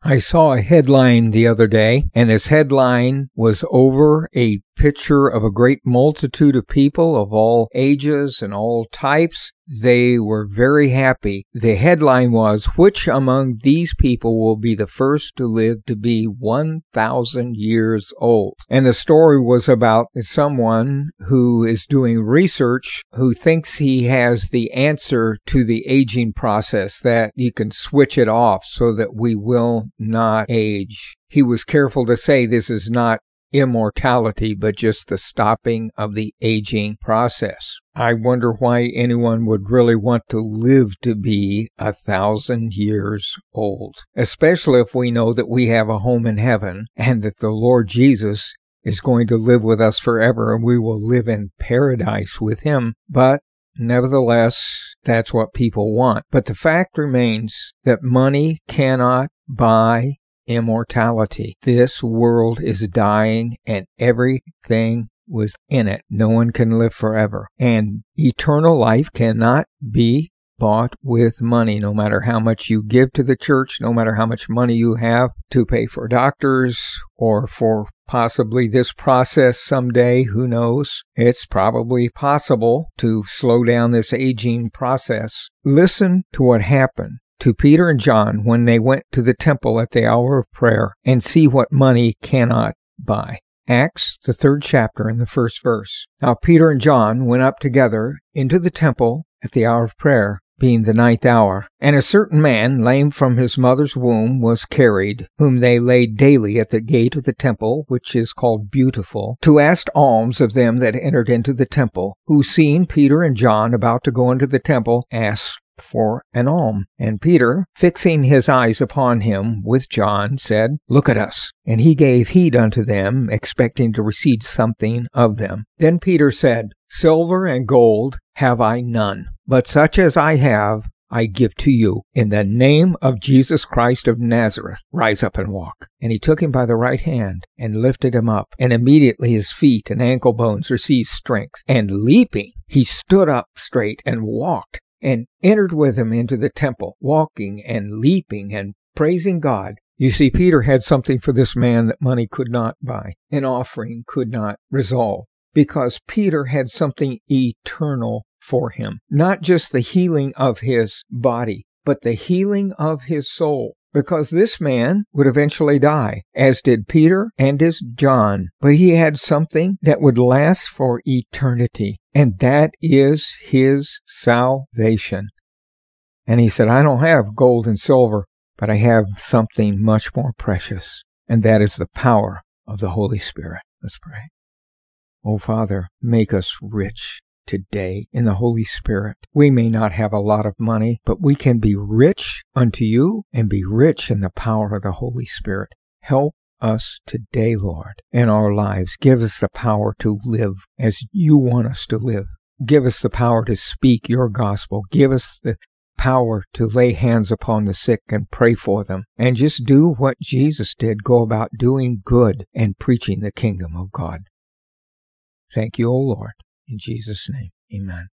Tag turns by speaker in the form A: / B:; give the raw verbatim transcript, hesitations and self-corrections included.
A: I saw a headline the other day, and this headline was over a picture of a great multitude of people of all ages and all types. They were very happy. The headline was, "Which among these people will be the first to live to be one thousand years old?" And the story was about someone who is doing research who thinks he has the answer to the aging process, that you can switch it off so that we will not age. He was careful to say this is not immortality, but just the stopping of the aging process. I wonder why anyone would really want to live to be a thousand years old, especially if we know that we have a home in heaven and that the Lord Jesus is going to live with us forever and we will live in paradise with him. But nevertheless, that's what people want. But the fact remains that money cannot buy immortality. This world is dying and everything within it. No one can live forever. And eternal life cannot be bought with money, no matter how much you give to the church, no matter how much money you have to pay for doctors or for possibly this process someday. Who knows? It's probably possible to slow down this aging process. Listen to what happened to Peter and John when they went to the temple at the hour of prayer, and see what money cannot buy. Acts, the third chapter, and the first verse. Now Peter and John went up together into the temple at the hour of prayer, being the ninth hour. And a certain man, lame from his mother's womb, was carried, whom they laid daily at the gate of the temple, which is called Beautiful, to ask alms of them that entered into the temple, who, seeing Peter and John about to go into the temple, asked for an alms. And Peter, fixing his eyes upon him with John, said, "Look at us." And he gave heed unto them, expecting to receive something of them. Then Peter said, "Silver and gold have I none, but such as I have I give to you. In the name of Jesus Christ of Nazareth, rise up and walk." And he took him by the right hand and lifted him up. And immediately his feet and ankle bones received strength. And leaping, he stood up straight and walked, and entered with him into the temple, walking and leaping and praising God. You see, Peter had something for this man that money could not buy, an offering could not resolve, because Peter had something eternal for him. Not just the healing of his body, but the healing of his soul. Because this man would eventually die, as did Peter and as John. But he had something that would last for eternity, and that is his salvation. And he said, "I don't have gold and silver, but I have something much more precious, and that is the power of the Holy Spirit." Let's pray. Oh, Father, make us rich today in the Holy Spirit. We may not have a lot of money, but we can be rich unto you and be rich in the power of the Holy Spirit. Help us today, Lord, in our lives. Give us the power to live as you want us to live. Give us the power to speak your gospel. Give us the power to lay hands upon the sick and pray for them. And just do what Jesus did. Go about doing good and preaching the kingdom of God. Thank you, O Lord. In Jesus' name, amen.